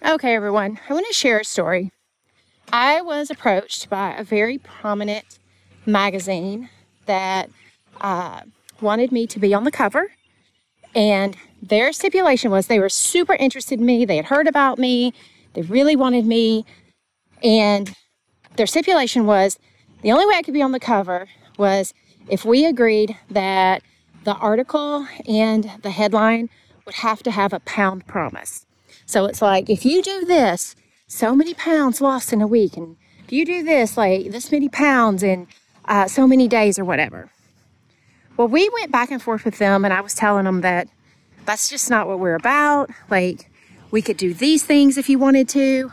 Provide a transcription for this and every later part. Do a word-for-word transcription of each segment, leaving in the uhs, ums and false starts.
Okay, everyone, I want to share a story. I was approached by a very prominent magazine that uh, wanted me to be on the cover, and their stipulation was they were super interested in me. They had heard about me. They really wanted me, and their stipulation was the only way I could be on the cover was if we agreed that the article and the headline would have to have a pound promise. So it's like, if you do this, so many pounds lost in a week. And if you do this, like this many pounds in uh, so many days or whatever. Well, we went back and forth with them, and I was telling them that that's just not what we're about. Like, we could do these things if you wanted to.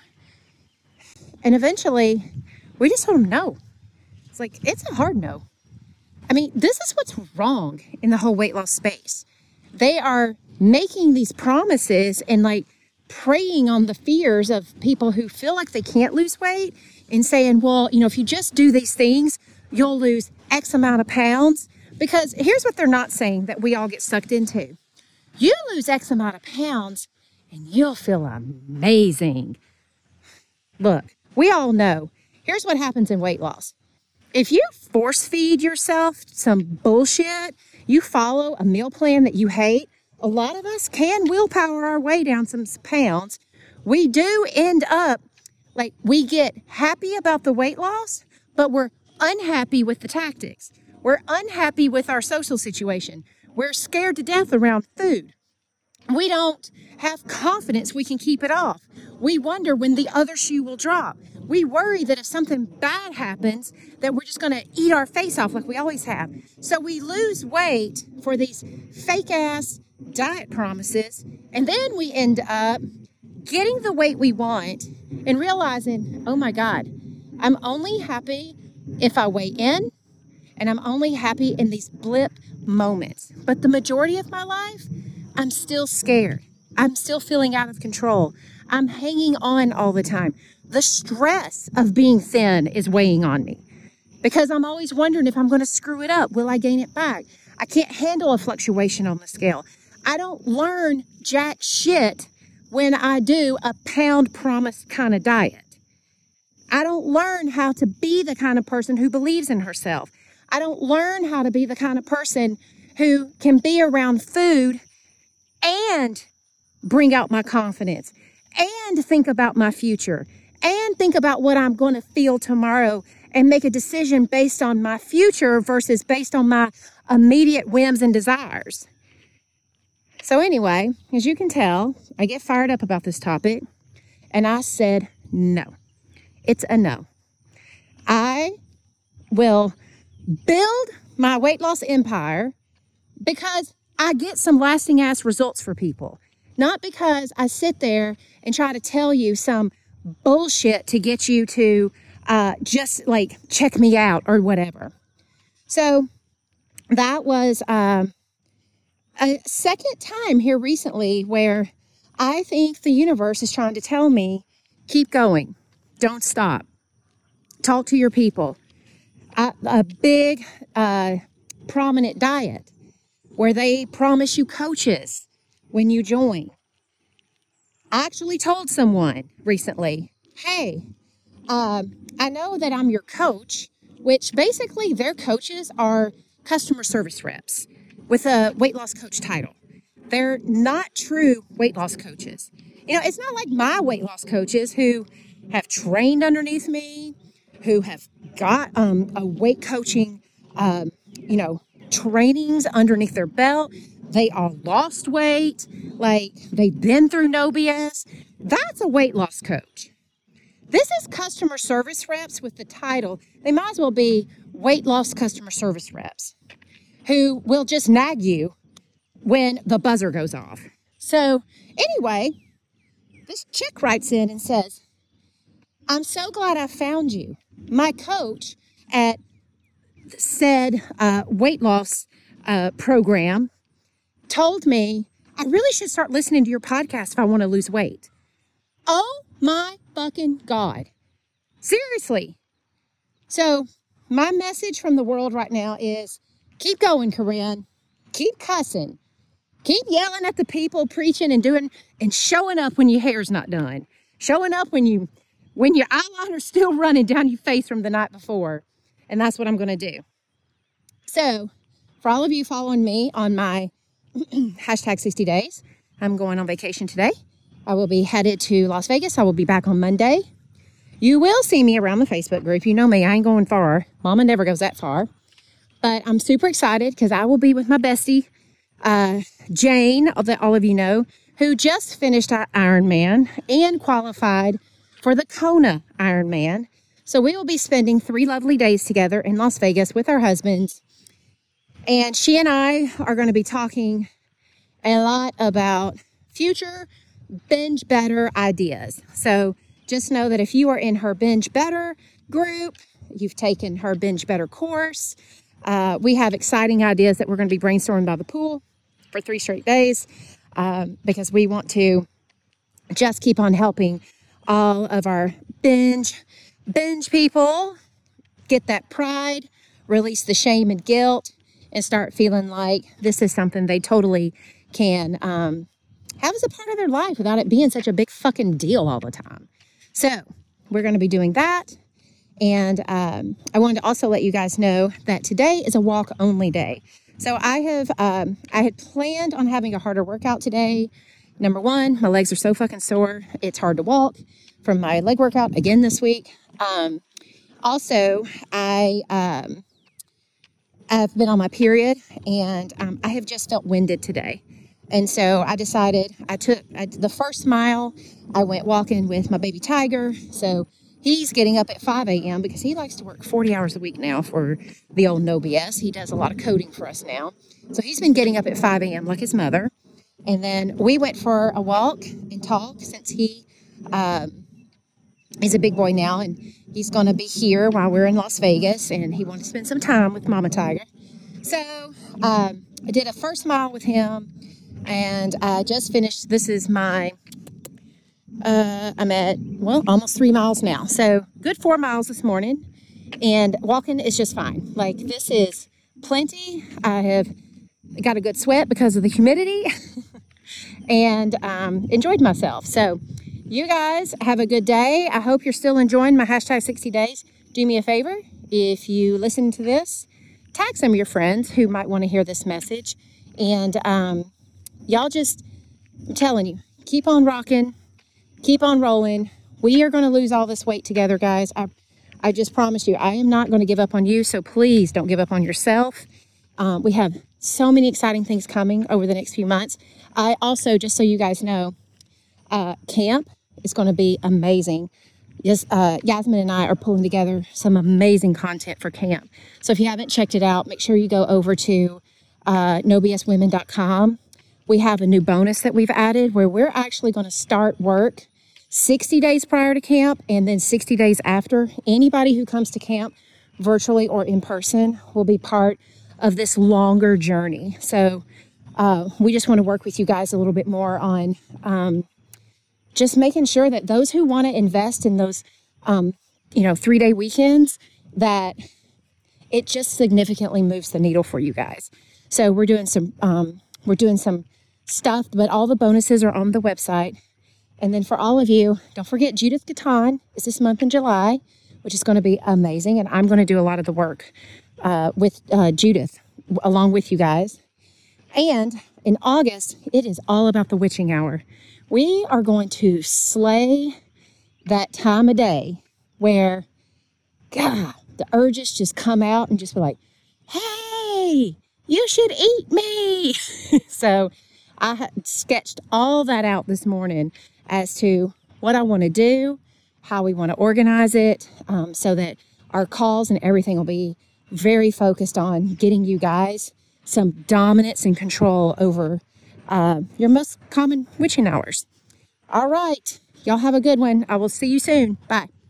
And eventually, we just told them no. It's like, it's a hard no. I mean, this is what's wrong in the whole weight loss space. They are making these promises and like preying on the fears of people who feel like they can't lose weight and saying, well, you know, if you just do these things, you'll lose X amount of pounds. Because here's what they're not saying that we all get sucked into. You lose X amount of pounds and you'll feel amazing. Look, we all know, here's what happens in weight loss. If you force feed yourself some bullshit, you follow a meal plan that you hate, a lot of us can willpower our way down some pounds. We do end up, like, we get happy about the weight loss, but we're unhappy with the tactics. We're unhappy with our social situation. We're scared to death around food. We don't have confidence we can keep it off. We wonder when the other shoe will drop. We worry that if something bad happens, that we're just going to eat our face off like we always have. So we lose weight for these fake-ass diet promises, and then we end up getting the weight we want and realizing, oh my God, I'm only happy if I weigh in, and I'm only happy in these blip moments. But the majority of my life, I'm still scared. I'm still feeling out of control. I'm hanging on all the time. The stress of being thin is weighing on me because I'm always wondering if I'm going to screw it up. Will I gain it back? I can't handle a fluctuation on the scale. I don't learn jack shit when I do a pound promise kind of diet. I don't learn how to be the kind of person who believes in herself. I don't learn how to be the kind of person who can be around food and bring out my confidence and think about my future and think about what I'm going to feel tomorrow and make a decision based on my future versus based on my immediate whims and desires. So anyway, as you can tell, I get fired up about this topic, and I said no. It's a no. I will build my weight loss empire because I get some lasting ass results for people. Not because I sit there and try to tell you some bullshit to get you to uh, just like check me out or whatever. So that was um, a second time here recently where I think the universe is trying to tell me, keep going, don't stop, talk to your people. A, a big uh, prominent diet where they promise you coaches when you join. I actually told someone recently, hey, um, I know that I'm your coach, which basically their coaches are customer service reps with a weight loss coach title. They're not true weight loss coaches. You know, it's not like my weight loss coaches who have trained underneath me, who have got um, a weight coaching, um, you know, trainings underneath their belt. They all lost weight, like they've been through no B S. That's a weight loss coach. This is customer service reps with the title. They might as well be weight loss customer service reps who will just nag you when the buzzer goes off. So anyway, this chick writes in and says, I'm so glad I found you. My coach at said uh, weight loss uh, program told me I really should start listening to your podcast if I want to lose weight. Oh my fucking God. Seriously. So my message from the world right now is keep going, Corinne. Keep cussing. Keep yelling at the people, preaching and doing and showing up when your hair's not done. Showing up when you when your eyeliner's still running down your face from the night before. And that's what I'm going to do. So, for all of you following me on my hashtag sixty days, I'm going on vacation today. I will be headed to Las Vegas. I will be back on Monday. You will see me around the Facebook group. You know me, I ain't going far. Mama never goes that far. But I'm super excited because I will be with my bestie, uh, Jane, that all of you know, who just finished Ironman and qualified for the Kona Ironman. So we will be spending three lovely days together in Las Vegas with our husbands. And she and I are going to be talking a lot about future Binge Better ideas. So just know that if you are in her Binge Better group, you've taken her Binge Better course, uh, we have exciting ideas that we're going to be brainstorming by the pool for three straight days um, because we want to just keep on helping all of our binge, binge people get that pride, release the shame and guilt, and start feeling like this is something they totally can um, have as a part of their life without it being such a big fucking deal all the time. So we're going to be doing that. And um, I wanted to also let you guys know that today is a walk only day. So I have, um, I had planned on having a harder workout today. Number one, my legs are so fucking sore. It's hard to walk from my leg workout again this week. Um, also, I, um, I've been on my period and um, I have just felt winded today. And so I decided I took I, the first mile, I went walking with my baby Tiger. So he's getting up at five a.m. because he likes to work forty hours a week now for the old No B S. He does a lot of coding for us now. So he's been getting up at five a.m. like his mother. And then we went for a walk and talk since he um, is a big boy now. And he's going to be here while we're in Las Vegas. And he wanted to spend some time with Mama Tiger. So um, I did a first mile with him. And I just finished, this is my, uh, I'm at, well, almost three miles now. So good four miles this morning. And walking is just fine. Like this is plenty. I have got a good sweat because of the humidity and um, enjoyed myself. So you guys have a good day. I hope you're still enjoying my hashtag sixty days. Do me a favor. If you listen to this, tag some of your friends who might want to hear this message. And, um, y'all just, I'm telling you, keep on rocking, keep on rolling. We are going to lose all this weight together, guys. I, I just promise you, I am not going to give up on you. So please don't give up on yourself. Um, we have so many exciting things coming over the next few months. I also, just so you guys know, uh, camp is going to be amazing. Yes, uh, Yasmin and I are pulling together some amazing content for camp. So if you haven't checked it out, make sure you go over to uh, no b s women dot com. We have a new bonus that we've added where we're actually going to start work sixty days prior to camp and then sixty days after. Anybody who comes to camp virtually or in person will be part of this longer journey. So uh, we just want to work with you guys a little bit more on um, just making sure that those who want to invest in those, um, you know, three-day weekends, that it just significantly moves the needle for you guys. So we're doing some, um, we're doing some stuff, but all the bonuses are on the website. And then for all of you, don't forget Judith Gaton is this month in July, which is going to be amazing. And I'm going to do a lot of the work uh, with uh, Judith along with you guys. And in August, it is all about the witching hour. We are going to slay that time of day where, God, the urges just come out and just be like, hey, you should eat me. So I had sketched all that out this morning as to what I want to do, how we want to organize it, um, so that our calls and everything will be very focused on getting you guys some dominance and control over uh, your most common witching hours. All right. Y'all have a good one. I will see you soon. Bye.